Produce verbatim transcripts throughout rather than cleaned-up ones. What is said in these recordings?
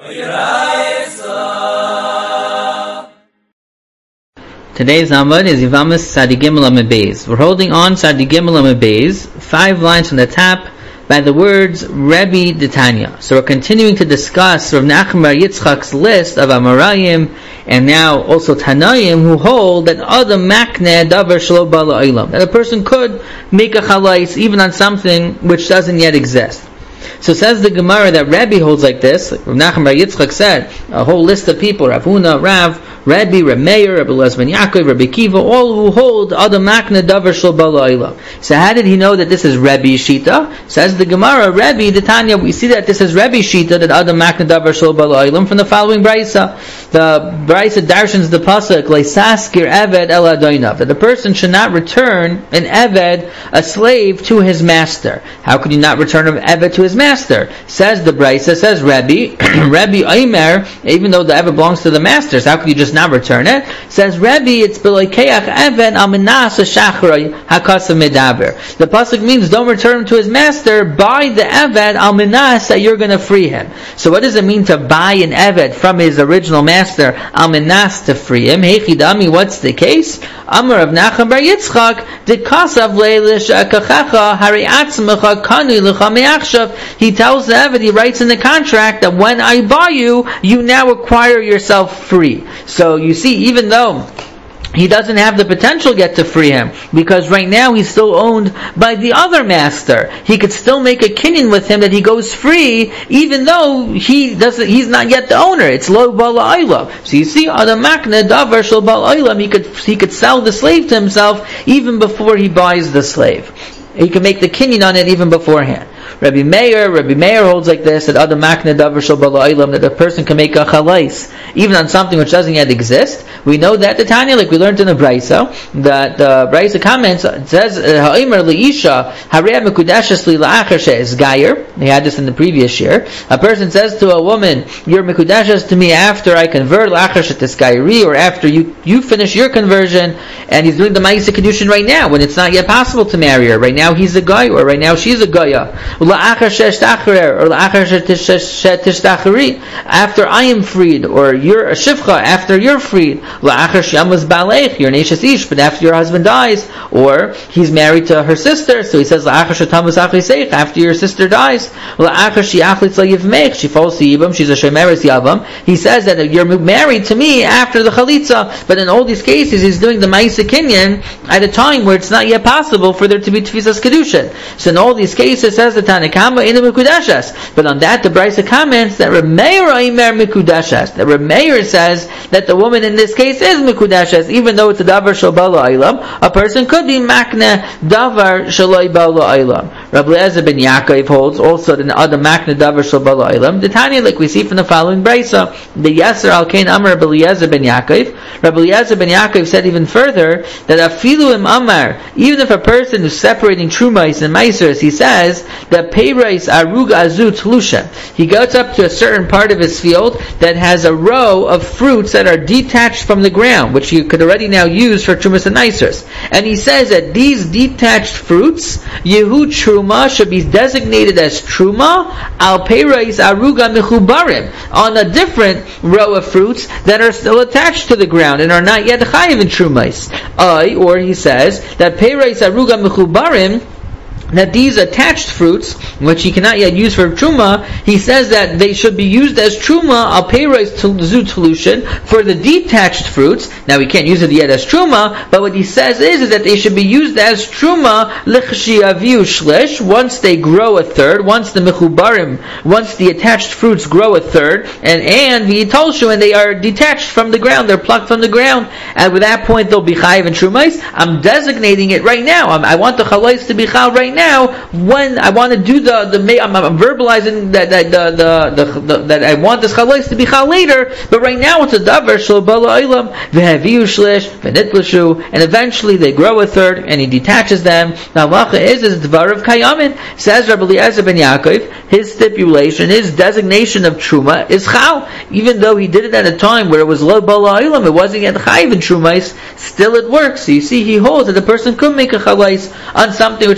Today's Amud is Yivamis Sadi Gimel Amud Beis. We're holding on Sadi Gimel Amud Beis, five lines from the top, by the words Rebbe D'Tanya. So we're continuing to discuss Rav Nachman Bar Yitzchak's list of Amarayim and now also Tanayim who hold that Adam Makneh Davar Shelo Ba La'olam, that a person could make a chalais even on something which doesn't yet exist. So says the Gemara that Rebbe holds like this. Rav Nachman Bar Yitzchak said a whole list of people: Rav Huna, Rav, Rebbe, Reb Meir, Reb Elazar ben Yaakov, Rabbi Kiva, all who hold Adam Makneh Davar Shelo Ba La'olam. So how did he know that this is Rebbe's shita? Says the Gemara, Rebbe D'Tanya, we see that this is Rebbe's shita, that Adam Makneh Davar Shelo Ba La'olam, from the following brisa. The brisa darshans the pasuk Leisaskir Eved El Adoinav, that the person should not return an Eved, a slave, to his master. How could you not return an Eved to his master? Says the brisa, says Rebbe, Rebbe Omer, even though the Eved belongs to the masters, how could you just not return it? Says Rebbe, it's B'loikeach Eved Al Minas Shachrei Hakasa Medaber. The pasuk means don't return him to his master, buy the Eved Al Minas that you're going to free him. So what does it mean to buy an Eved from his original master, Al Minas, to free him? Heichidami, what's the case? Amar of Nachman Bar Yitzchak, Dikasav Leilish Akachacha Hari Atzmacha Kanu Lecha Me'achshav. He tells the Eved, he writes in the contract that when I buy you, you now acquire yourself free. So you see, even though he doesn't have the potential yet to free him, because right now he's still owned by the other master, he could still make a kinyan with him that he goes free, even though he doesn't. He's not yet the owner. It's lo ba la'olam. So you see, Adam Makneh Davar Shelo Ba La'olam, he could he could sell the slave to himself even before he buys the slave. He can make the kinyan on it even beforehand. Rabbi Meir, Rabbi Meir holds like this, that Adam Makneh Davar Shelo Ba La'olam, that a person can make a chalais even on something which doesn't yet exist. We know that the Tanya, like we learned in the Brisa, that the uh, Brisa comments, it says, Ha'omer li'isha harei mekudeshes li la'achar she'es gayer. He had this in the previous year. A person says to a woman, you're mekudeshes to me after I convert, la'achar she'es gayeri, or after you, you finish your conversion, and he's doing the Ma'aseh Kedushin right now, when it's not yet possible to marry her. Right now he's a guy, or right now she's a gaya. La'achar she'eshtachrer, or la'achar she'tishtacheri, after I am freed, or you're a shivcha, after you're freed. La'achar she'amaz ba'aleich, you're an eshes ish, but after your husband dies, or he's married to her sister, so he says la'achar she'tamuz achliseich, after your sister dies. La'achar she'achlitz la'yivmeich, she falls to Yivam, she's a shemeres Yavam. He says that you're married to me after the chalitza, but in all these cases he's doing the Ma'aseh Kinyan at a time where it's not yet possible for there to be Tfisas Kedushin. So in all these cases, says the Tanakama, in the Mekudeshes. But on that, the Brisa comments that Reb Meir Omer Mekudeshes. That Reb Meir says that the woman in this case is Mekudeshes, even though it's a Davar Shelo Ba La'olam. A person could be Makneh Davar Shelo Ba La'olam. Rabbi Elazar ben Yaakov holds also that Adam Makneh Davar Shelo Ba La'olam. The Tanya, like we see from the following Brisa, the Yasser Al Kain Amar Rabbi Elazar ben Yaakov. Rabbi Elazar ben Yaakov said even further that Afilu Im Amar, even if a person is separating Trumais and Maisers, he says that Peirais Arug Azu Tlusha. He goes up to a certain part of his field that has a row of fruits that are detached from the ground, which you could already now use for Trumas and Maisers. And he says that these detached fruits, Yehu Truma, should be designated as Truma Al Peirais Aruga Mechubarim, on a different row of fruits that are still attached to the ground and are not yet Chayiv in Trumais. Uh, or he says that Peirais Aruga Mechubarim, that these attached fruits, which he cannot yet use for truma, he says that they should be used as truma al peiros zu tlushin for the detached fruits. Now we can't use it yet as truma, but what he says is, is that they should be used as truma lichshi aviu shlish, once they grow a third, once the mechubarim, once the attached fruits grow a third, and and the itolshu, and they are detached from the ground, they're plucked from the ground, and at that point they'll be chayiv and trumais. I'm designating it right now. I'm, I want the chalais to be chal right now. Now, when I want to do the the, I'm, I'm verbalizing that that the, the, the, the that I want this chalais to be chal later, but right now it's a davar shelo ba la'olam v'haviu shlish v'nitlashu, and eventually they grow a third, and he detaches them. The halacha is is dvar of kayamin. Says Rabbi Elazar ben Yaakov, his stipulation, his designation of truma is chal, even though he did it at a time where it was lo ba la'olam, it wasn't yet chayiv in trumais. Still, it works. So you see, he holds that the person could make a chalais on something which is lo ba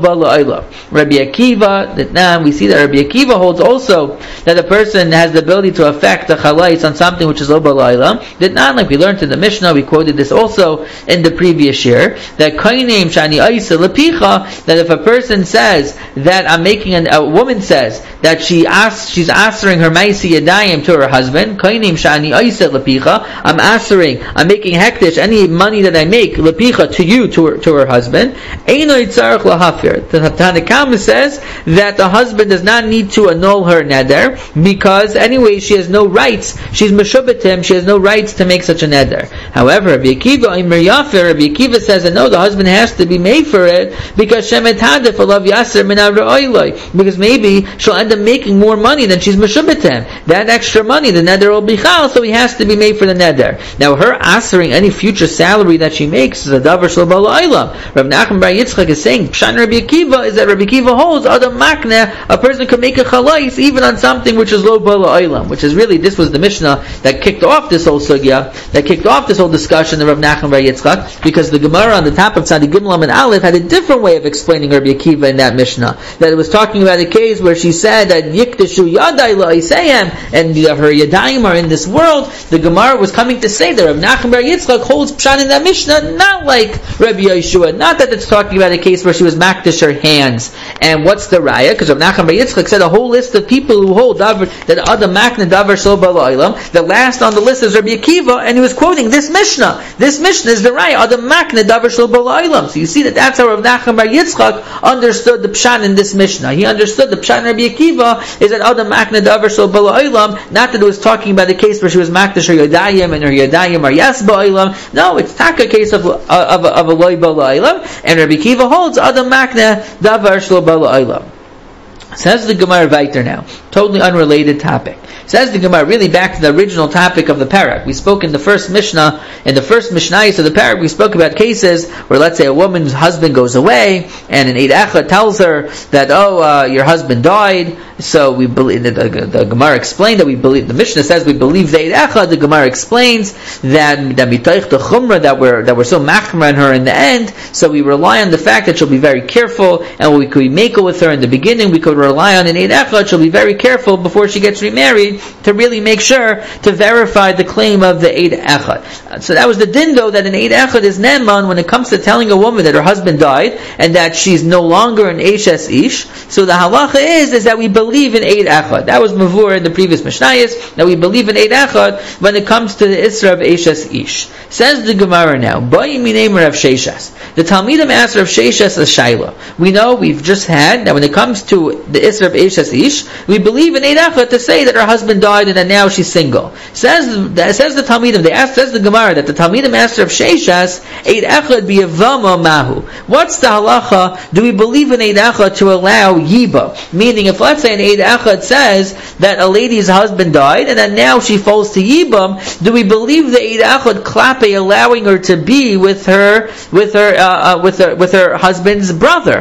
la'olam. Rabbi Akiva, that now we see that Rabbi Akiva holds also that a person has the ability to affect the chalais on something which is lo b'la'olam. That not like we learned in the Mishnah, we quoted this also in the previous year, that koinim shani aisa lepicha, that if a person says that I'm making an, a woman says that she asks, she's answering her ma'isi yadayim to her husband, koinim shani aisa lepicha, I'm answering, I'm making hektish, any money that I make lepicha to you, to her, to her husband, eino yitzarech lahafir. The Tanakama says that the husband does not need to annul her neder, because anyway she has no rights, she's meshubatim, she has no rights to make such a neder. However, Rabbi Akiva Imer Yafir, Rabbi Akiva says that no, the husband has to be made for it, because shemet hadif alav yaser min avroiloi, because maybe she'll end up making more money than she's meshubatim. That extra money, the neder will be chal, so he has to be made for the neder. Now her answering any future salary that she makes is a davar shel ba'olam. Rav Nachman bar Yitzchak is saying Pshan Rabbi Akiva is that Rabbi Akiva holds adam makne, a person can make a chalais even on something which is lo ba'olam, which is really, this was the Mishnah that kicked off this whole sugya, that kicked off this whole discussion of Rav Nachman bar Yitzchak, because the Gemara on the top of Tzadi Gimel and Aleph had a different way of explaining Rabbi Akiva in that Mishnah, that it was talking about a case where she said that Yikdeshu Yadai La'isayim, and her Yadayim are in this world. The Gemara was coming to say that Rav Nachman bar Yitzchak holds Pshan in that Mishnah, not like Rabbi Yeshua, not that it's talking about a case where she was makdish her hands. And what's the raya? Because Rav Nachman bar Yitzchak said a whole list of people who hold davar, that Adam makne davar shel ba'olam. The last on the list is Rabbi Akiva, and he was quoting this Mishnah. This Mishnah is the raya, Adam makne davar shel ba'olam. So you see that that's how Rav Nachman bar Yitzchak understood the Pshan in this Mishnah. He understood the Pshan Rabbi Akiva is that Adam makne davar shel ba'olam, not that it was talking about the case where she was makdish her yadayim and her yadayim are yes ba'olam. No, it's taka case of of of, of a loy ba'olam, and Rabbi Akiva holds Adam makne davar shel ba'olam. Says the Gemara Vayter now, totally unrelated topic. Says the Gemara, really back to the original topic of the parak. We spoke in the first Mishnah, in the first Mishnayos of the parak, we spoke about cases where, let's say, a woman's husband goes away, and an Eid Echad tells her that, oh, uh, your husband died. So we believe, the, the, the Gemara explained that we believe, the Mishnah says we believe the Eid Echad. The Gemara explains that that mitoich the chumrah, that we're that we're so machmer on her in the end. So we rely on the fact that she'll be very careful, and we could make it with her in the beginning. We could rely on an Eid Echad. She'll be very careful before she gets remarried to really make sure to verify the claim of the Eid Echad. So that was the din, though, that an Eid Echad is neman when it comes to telling a woman that her husband died and that she's no longer an Eishes Ish. So the halacha is is that we believe in Eid Echad. That was mavur in the previous Mishnayos, that we believe in Eid Echad when it comes to the Isra of Eishes Ish. Says the Gemara now, Ba'i minei Rav Sheshas. The Talmidim asked Rav Sheshas a shaila. We know, we've just had, that when it comes to the Isra of Eishes Ish, we believe in Eid Echad to say that her husband died and that now she's single. Says says the Talmidim, they asked, says the Gemara, that the Talmidim asked Rav Sheshas, Eid Echad b'yavama mahu. What's the halacha? Do we believe in Eid Echad to allow yiba? Meaning, if let's say an Eid Echad says that a lady's husband died and that now she falls to yibam, do we believe the Eid Echad klape allowing her to be with her, with her, uh, uh, with her, with her husband's brother?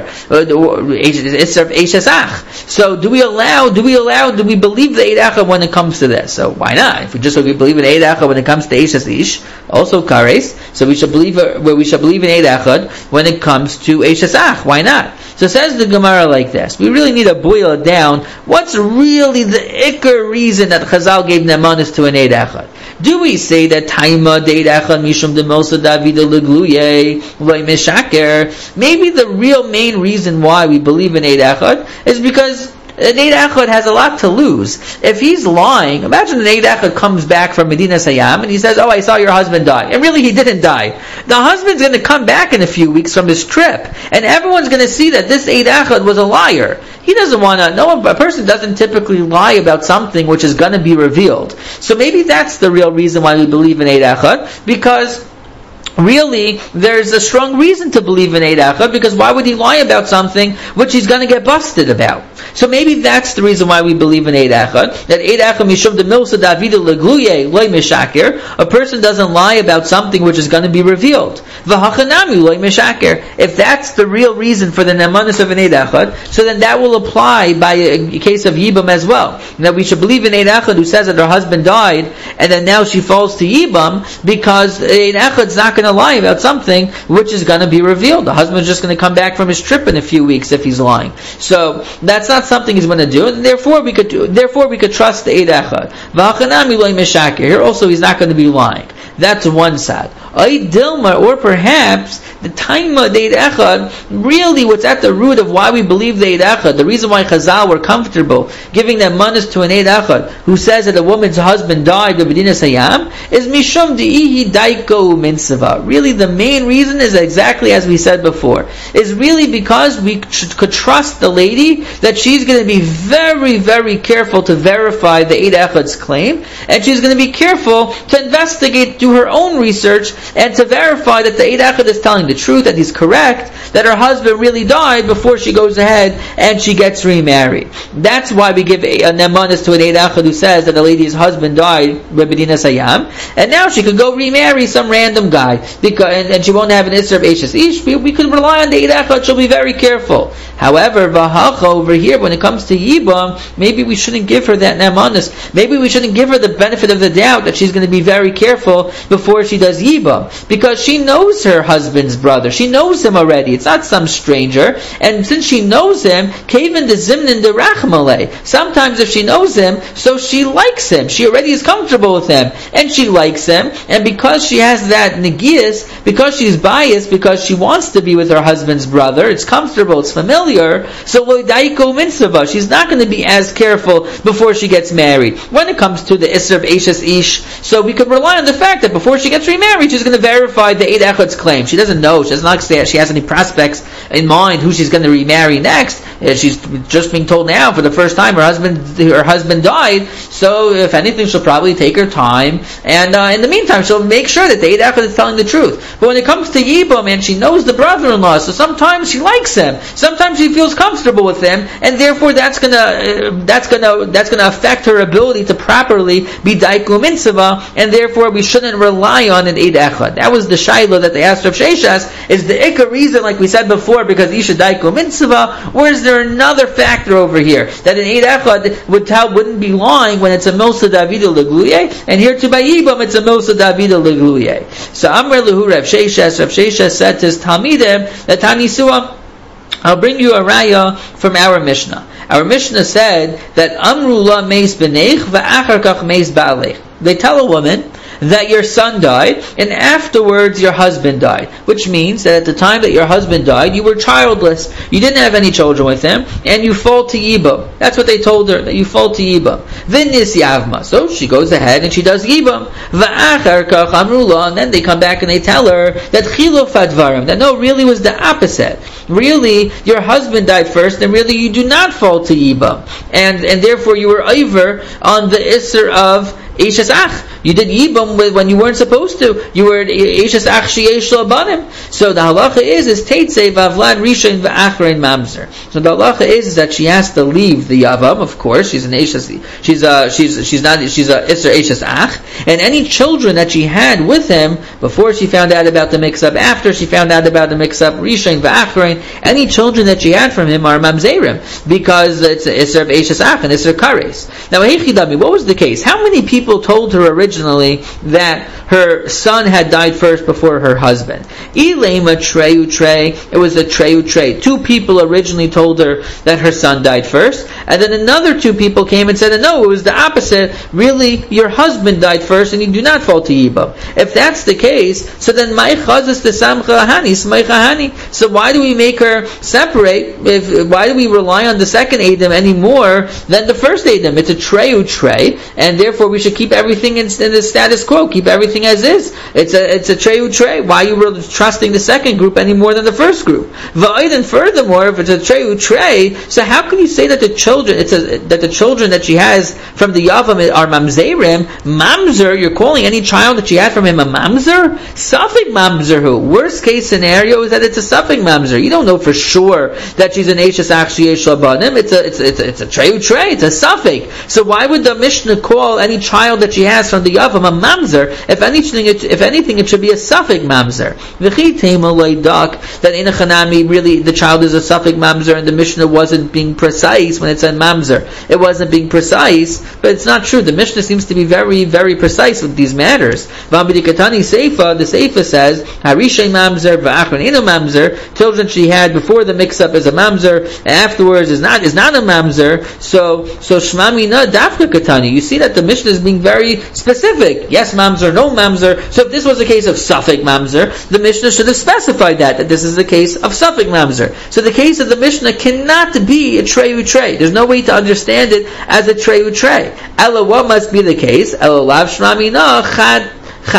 It's of Eishes Ach. So do we allow? Do we allow? Do we believe the Eid Echad when it comes to this? So why not? If we just we believe in Eid Echad when it comes to Eishes Ish, also kares. So we should believe where we should believe in Eid Echad when it comes to Eishes Ach. Why not? So says the Gemara like this. We really need to boil it down. What's really the ikar reason that Chazal gave nemanis to an Eid Echad? Do we say that Taima Eid Echad Mishum de Mosa Davida Legluye Loy Mishaker? Maybe the real main reason why we believe in Eid Echad is because an Eid Echad has a lot to lose. If he's lying, imagine an Eid Echad comes back from Medina Sayyam and he says, oh, I saw your husband die. And really he didn't die. The husband's going to come back in a few weeks from his trip, and everyone's going to see that this Eid Echad was a liar. He doesn't want to, no, a person doesn't typically lie about something which is going to be revealed. So maybe that's the real reason why we believe in Eid Echad, because really, there's a strong reason to believe in Eid Echad, because why would he lie about something which he's going to get busted about? So maybe that's the reason why we believe in Eid Echad, that Eid Echad mishum de milsa davida legluye loy mishaker, a person doesn't lie about something which is going to be revealed. V'hachanami loy mishaker. If that's the real reason for the nemanis of an Eid Echad, so then that will apply by a case of Yibam as well. That we should believe in Eid Echad who says that her husband died, and then now she falls to Yibam, because Eid Echad is not going to lie about something which is going to be revealed. The husband is just going to come back from his trip in a few weeks if he's lying. So that's not something he's going to do, and therefore we could do, therefore we could trust the Eid Echad. V'hachanami loy mishaker. Here also he's not going to be lying. That's one side. Ay Dilma, or perhaps the time of the Eid Echad, really what's at the root of why we believe the Eid Echad, the reason why Chazal were comfortable giving them manas to an Eid Echad, who says that a woman's husband died with B'dinas Hayam, is Mishum Di'ihi Daiko Minsava. Really the main reason is exactly as we said before, is really because we could trust the lady that she's going to be very, very careful to verify the Eid Echad's claim, and she's going to be careful to investigate, do her own research, and to verify that the Eid Echad is telling the truth, that he's correct, that her husband really died before she goes ahead and she gets remarried. That's why we give a nemanis to an Eid Echad who says that the lady's husband died with B'dinas Hayam, and now she could go remarry some random guy, because, and, and she won't have an Isser of Eishes Ish. We, we could rely on the Eid Echad, she'll be very careful. However, Vahacha over here, when it comes to Yibam, maybe we shouldn't give her that nemanis. Maybe we shouldn't give her the benefit of the doubt that she's going to be very careful before she does Yibam. Because she knows her husband's brother. She knows him already. It's not some stranger. And since she knows him, Kaven de Zimnin de Rachmale. Sometimes if she knows him, so she likes him. She already is comfortable with him. And she likes him. And because she has that negias, because she's biased, because she wants to be with her husband's brother, it's comfortable, it's familiar, so Loidaiko Minsava, she's not going to be as careful before she gets married. When it comes to the Isser of Eishes Ish, so we could rely on the fact that before she gets remarried, she's going to verify the Eid Echad's claim. She doesn't know. She doesn't like say she has any prospects in mind who she's going to remarry next. She's just being told now for the first time her husband her husband died. So if anything, she'll probably take her time, and uh, in the meantime, she'll make sure that the Eid Echad is telling the truth. But when it comes to Yibam, and she knows the brother-in-law, so sometimes she likes him, sometimes she feels comfortable with him, and therefore that's gonna uh, that's gonna that's gonna affect her ability to properly be Daiku Mitzvah, and therefore we shouldn't rely on an Eid Echad. That was the Shaila that they asked Rav Sheshas, is the Ikar reason, like we said before, because Isha Daiku Mitzvah, or is there another factor over here, that an Eid Echad would tell, wouldn't be lying when it's a Milsa Davida Legluye, and here to Bayibam it's a Milsa Davida Legluye. So Amr Lehu Rav Sheshas, Rav Sheshas said to his Talmidim, that Tanisua, I'll bring you a raya from our Mishnah. Our Mishnah said that Amrullah meis b'neich v'achar kach meis ba'alech. They tell a woman that your son died, and afterwards your husband died. Which means that at the time that your husband died, you were childless, you didn't have any children with him, and you fall to Yibam. That's what they told her, that you fall to Yibam. V'nis yavma. So she goes ahead and she does Yibam. V'achar kach amrullah, and then they come back and they tell her that chilof advarim, that no, really was the opposite. Really, your husband died first, and really you do not fall to Yibam. And, and therefore you were over on the Isser of Eishes Ach. You did Yibam when you weren't supposed to. You were Eishes Ach Sheyesh Lo Banim. So the halacha is is Teitzei Vavlan Rishon V'Achrein Mamzer. So the halacha is, is that she has to leave the Yavam. Of course, she's an Eishes. She's a she's she's not she's a Isser Eishes Ach. And any children that she had with him before she found out about the mix-up, after she found out about the mix-up, Rishon V'Achrein, any children that she had from him are Mamzerim, because it's Isser of Eishes Ach and Isser Kares. Now, Heichidami, what was the case? How many people told her originally that her son had died first before her husband? Ilema Treu Trey. It was a Treu Trey. Two people originally told her that her son died first, and then another two people came and said, no, it was the opposite. Really, your husband died first, and you do not fall to Yibam. If that's the case, so then Ma'ich the Samcha Hani, Smaicha So why do we make her separate? If, why do we rely on the second Edom any more than the first Edom? It's a Treu Trey, and therefore we should keep everything in, in the status quo, keep everything as is. It's a it's a treu trey. Why are you really trusting the second group any more than the first group? And furthermore, if it's a treu trey, so how can you say that the children it's a, that the children that she has from the Yavam are mamzerim? Mamzer, you're calling any child that she had from him a mamzer? Safek mamzer who? Worst case scenario is that it's a safek mamzer. You don't know for sure that she's an Eishes Achshiyei Shalbanim. It's a it's a, it's a, it's a treu trey. It's a safek. So why would the Mishnah call any child that she has from the Yavam a mamzer? If anything, it, if anything, it should be a safek mamzer. That in a chanami, really, the child is a safek mamzer, and the Mishnah wasn't being precise when it said mamzer. It wasn't being precise, but it's not true. The Mishnah seems to be very, very precise with these matters. V'ambidikatani seifa, the seifa says harishay mamzer v'achron eno mamzer. Children she had before the mix-up is a mamzer, and afterwards is not is not a mamzer. So so shmami na dafka katani. You see that the Mishnah is being very specific. Yes, mamzer, no mamzer. So if this was a case of safek mamzer, the Mishnah should have specified that, that this is the case of safek mamzer. So the case of the Mishnah cannot be a treu trey. There's no way to understand it as a treu trey. Ella, what must be the case? Ella lav shmami na chad.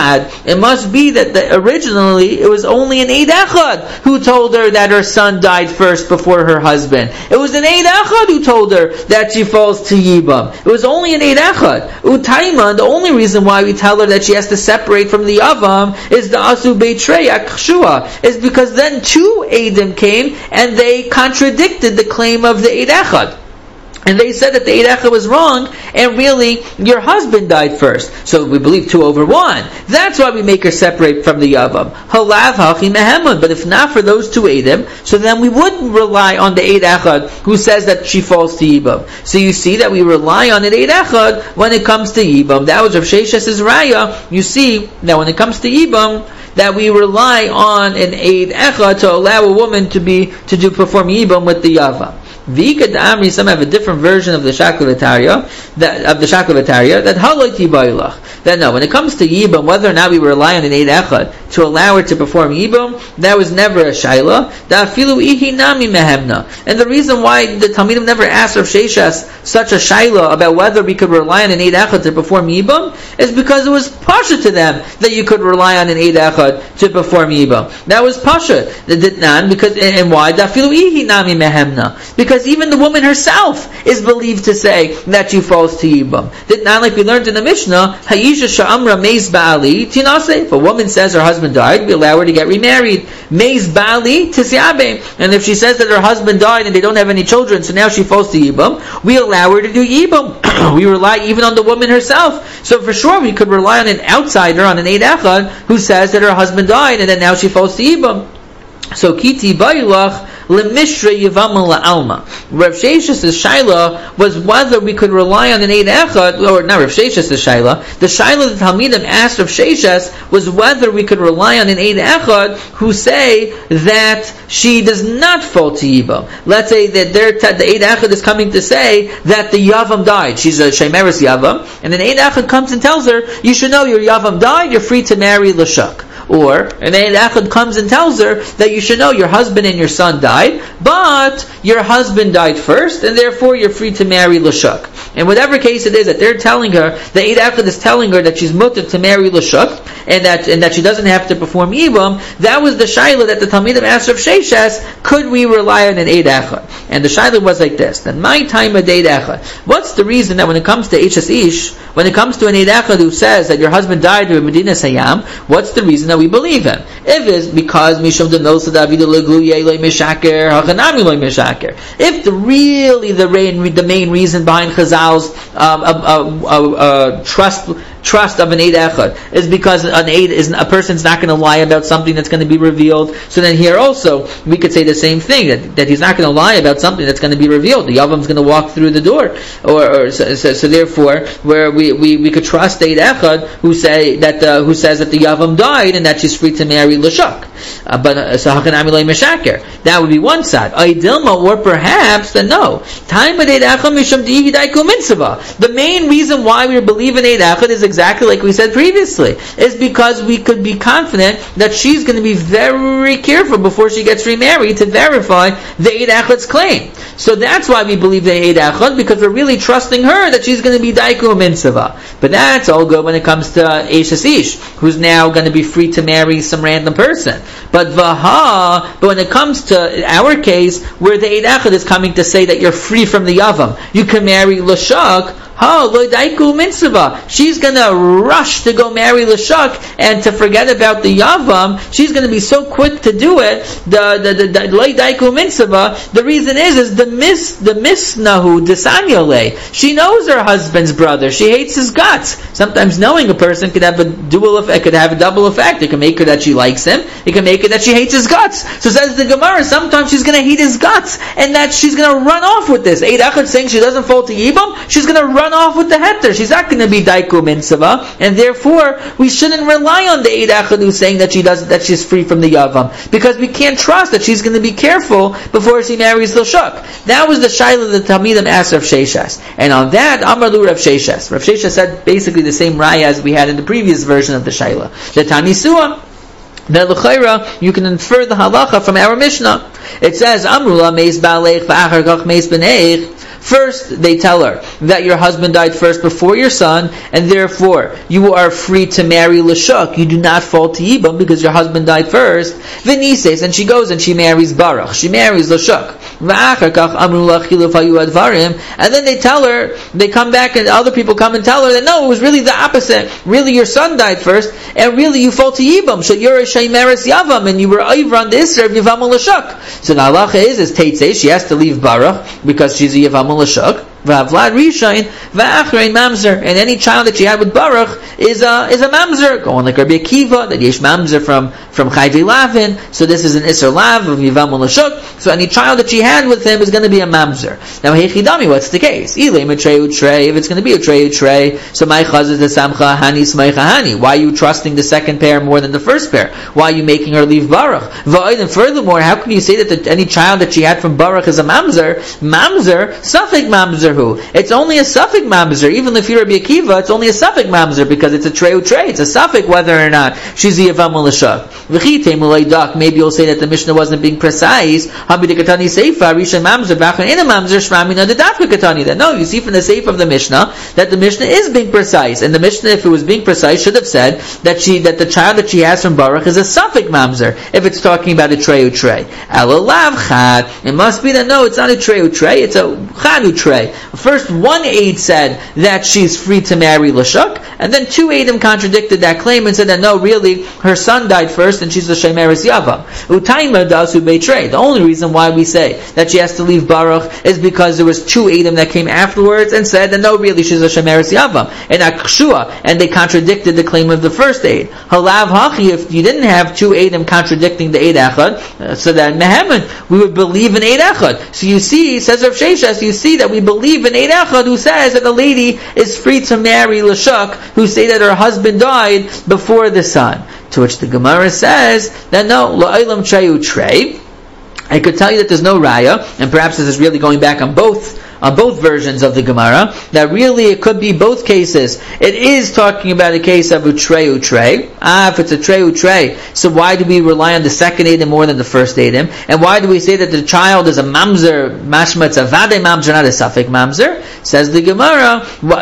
It must be that the, originally it was only an Eid Echad who told her that her son died first before her husband. It was an Eid Echad who told her that she falls to Yibam. It was only an Eid Echad. Utaima, the only reason why we tell her that she has to separate from the Yavam is the Asu Beitrei Akshua, is because then two Eidim came and they contradicted the claim of the Eid Echad. And they said that the Eid Echad was wrong, and really, your husband died first. So we believe two over one. That's why we make her separate from the Yavam. Halav hachi mehemun. But if not for those two Eidim, so then we wouldn't rely on the Eid Echad who says that she falls to Yibam. So you see that we rely on an Eid Echad when it comes to Yibam. That was Rav Sheshas' Raya. You see that when it comes to Yibam, that we rely on an Eid Echad to allow a woman to be to do perform Yibam with the Yavam. V'ikad Amri, some have a different version of the Shaklavataria, that of the Shaklavataria, that haloi tibaylach. That no, when it comes to Yibam, whether or not we rely on an Eid Echad to allow her to perform Yibam, that was never a Shaila. Da'afilu ihi nami mehemna. And the reason why the Talmidim never asked Rav Sheshas such a Shaila about whether we could rely on an Eid Echad to perform Yibam is because it was pasha to them that you could rely on an Eid Echad to perform Yibam. That was pasha. The Ditnan, because and why? Da'afilu ihi nami mehemna. Because even the woman herself is believed to say that she falls to Yibam. That not like we learned in the Mishnah, Hayisha Sha'amra Meiz Ba'ali Tinase. If a woman says her husband died, we allow her to get remarried. Meiz Ba'ali Tisyabe. And if she says that her husband died and they don't have any children, so now she falls to Yibam, we allow her to do Yibam. We rely even on the woman herself. So for sure we could rely on an outsider, on an Eid Echad, who says that her husband died and then now she falls to Yibam. So Kiti Bailach Lemishra Yivam Alma. Rav Sheshas' Shaila was whether we could rely on an Eid Echad, or not Rav Sheshas' Shaila. The Shaila the Talmidim asked Rav Sheshas was whether we could rely on an Eid Echad who say that she does not fall to Yibam. Let's say that their the Eid Echad is coming to say that the Yavam died. She's a Shemeres Yavam, and an Eid Echad comes and tells her, you should know your Yavam died, you're free to marry Lashuk. Or an Eid Echad comes and tells her that you should know your husband and your son died, but your husband died first, and therefore you're free to marry Lashuk. In whatever case it is that they're telling her, the Eid Echad is telling her that she's mutter to marry Lashuk, and that and that she doesn't have to perform Yibam. That was the Shaila that the Talmidim asked of Sheshas, could we rely on an Eid Echad? And the Shaila was like this, then my time of Eid Echad. What's the reason that when it comes to H S Ish, when it comes to an Eid Echad who says that your husband died in Medina Sayyam, what's the reason that we believe him? If it's because Mishum de Nosa David Legluye Loy Mishaker, Hachanami Loy Mishaker. If the really the main the main reason behind Chazal's um, uh, uh, uh, trust trust of an Eid Echad is because an Eid is a person's not going to lie about something that's going to be revealed. So then here also we could say the same thing, that, that he's not going to lie about something that's going to be revealed. The Yavam's going to walk through the door, or, or so, so, so therefore, where we, we, we could trust the Eid Echad who say that uh, who says that the Yavam died and that she's free to marry Lashuk. Uh, but uh, so Hakanami Loi Meshaker. That would be one side. Aydilma, or perhaps that no. The main reason why we believe in Eid Echad is exactly like we said previously, is because we could be confident that she's going to be very careful before she gets remarried to verify the Eid Echad's claim. So that's why we believe in Eid Echad, because we're really trusting her that she's going to be Daiku Mitzvah. But that's all good when it comes to Eishes Ish, who's now going to be free to marry some random person. But Vaha, but when it comes to our case, where the Eid Echad is coming to say that you're free from the Yavam, you can marry Lashuk, Ha, lo daiku mitzvah. She's gonna rush to go marry Lashuk and to forget about the Yavam. She's gonna be so quick to do it. The the the lo daiku mitzvah. The reason is is the mis the misnahu desanyole. She knows her husband's brother. She hates his guts. Sometimes knowing a person could have a dual effect, could have a double effect. It can make her that she likes him. It can make her that she hates his guts. So says the Gemara, sometimes she's gonna hate his guts and that she's gonna run off with this. Eid Echad saying she doesn't fall to Yibam, she's gonna run off with the heter. She's not going to be daiku mitzvah, and therefore we shouldn't rely on the Eid Echad who's saying that she does that she's free from the Yavam, because we can't trust that she's going to be careful before she marries Lashuk. That was the Shaila that Talmidim asked Rav Sheshes, and on that Amar Lu Rav Sheshes. Rav Sheshes said basically the same raya as we had in the previous version of the Shaila. The Tanisua. That l'chayra, you can infer the halacha from our Mishnah. It says, Amrula meis ba'aleich v'achar kach meis b'neich. First, they tell her that your husband died first before your son, and therefore you are free to marry Lashuk. You do not fall to Yibam because your husband died first. V'nises, and she goes and she marries Baruch. She marries Lashuk. And then they tell her, they come back and other people come and tell her that no, it was really the opposite. Really your son died first, and really you fall to Yibam. So you're a Sheimeres Yavam, and you were over on the Isra of Yavam Lashuk. So the halacha is, is Teitzeh, she has to leave Baruch because she's a Yavam Lashuk. V'avlad Rishain v'achrein mamzer, and any child that she had with Baruch is a is a mamzer. Going like Rabbi Akiva, that yesh mamzer from from Chayvei Lavin. So this is an Isser Lav of Yivam Lashuk. So any child that she had with him is going to be a mamzer. Now Hechidami, what's the case? Ilay Matrei Utrei. If it's going to be a Trei Utrei, so my chazes the Samcha Hani Smeicha Hani. Why are you trusting the second pair more than the first pair? Why are you making her leave Baruch? V'oid, and furthermore, how can you say that the, any child that she had from Baruch is a mamzer? Mamzer, Safek mamzer. Who? It's only a suffix mamzer. Even if you're Rabbi Akiva, it's only a suffix mamzer because it's a treu trei. It's a suffix whether or not she's a Yavam Lashuk. Maybe you'll say that the Mishnah wasn't being precise. That no, you see from the Seif of the Mishnah that the Mishnah is being precise, and the Mishnah, if it was being precise, should have said that she that the child that she has from Baruch is a suffix mamzer. If it's talking about a treu trei, it must be that no, it's not a treu trei. It's a chadu trei. First, one aid said that she's free to marry Lashuk, and then two aidim contradicted that claim and said that no, really, her son died first and she's a Sheimeres Yavam. Utaima dasu beitrei. The only reason why we say that she has to leave Baruch is because there was two aidim that came afterwards and said that no, really, she's a Sheimeres Yavam. And Akshua, and they contradicted the claim of the first aid. Halav hachi, if you didn't have two aidim contradicting the Eid Echad, uh, so that Mehemen, we would believe in Eid Echad. So you see, says Rav Sheshes, you see that we believe in Eid Echad, who says that the lady is free to marry Lashuk, who say that her husband died before the son. To which the Gemara says that no, la'olam treu trei. I could tell you that there's no raya, and perhaps this is really going back on both on both versions of the Gemara, that really it could be both cases. It is talking about a case of a trei utrei. Ah, if it's a trei utrei, so why do we rely on the second edim more than the first edim? And why do we say that the child is a mamzer, mashma, it's a vade mamzer, not a safek mamzer? Says the Gemara,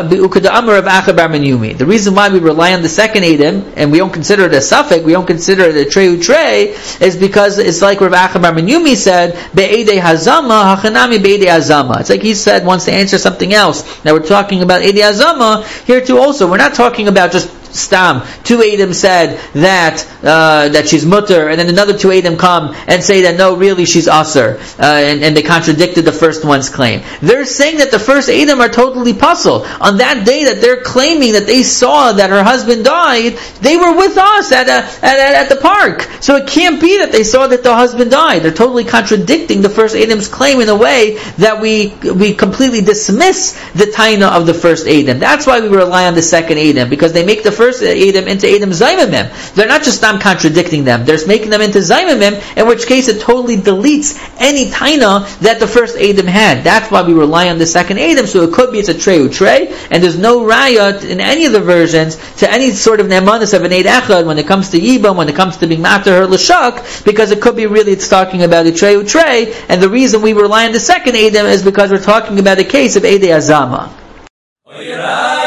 the reason why we rely on the second edim, and we don't consider it a safek, we don't consider it a trei utrei, is because it's like Rav Acha bar Menyumi said, be'edei hazama, hachanami be'edei hazama. It's like he said wants to answer something else. Now we're talking about Eidei Azama here too also. We're not talking about just Stam. Two Eidim said that uh, that she's mutter, and then another two Eidim come and say that no, really she's aser, uh, and, and they contradicted the first one's claim. They're saying that the first Eidim are totally puzzle. On that day that they're claiming that they saw that her husband died, they were with us at, a, at, at, at the park. So it can't be that they saw that the husband died. They're totally contradicting the first Eidim's claim in a way that we we completely dismiss the taina of the first Eidim. That's why we rely on the second Eidim, because they make the first first Eidim into Eidim Zaymimim. They're not just not contradicting them, they're making them into Zaymimim, in which case it totally deletes any taina that the first Eidim had. That's why we rely on the second Eidim, so it could be it's a Trey Utrey, and there's no raya in any of the versions to any sort of Nemanis of an Eid Echad when it comes to Yibam, when it comes to being Matar her L'shak, because it could be really it's talking about a Trey Utrey, and the reason we rely on the second Eidim is because we're talking about a case of Eidei Azama.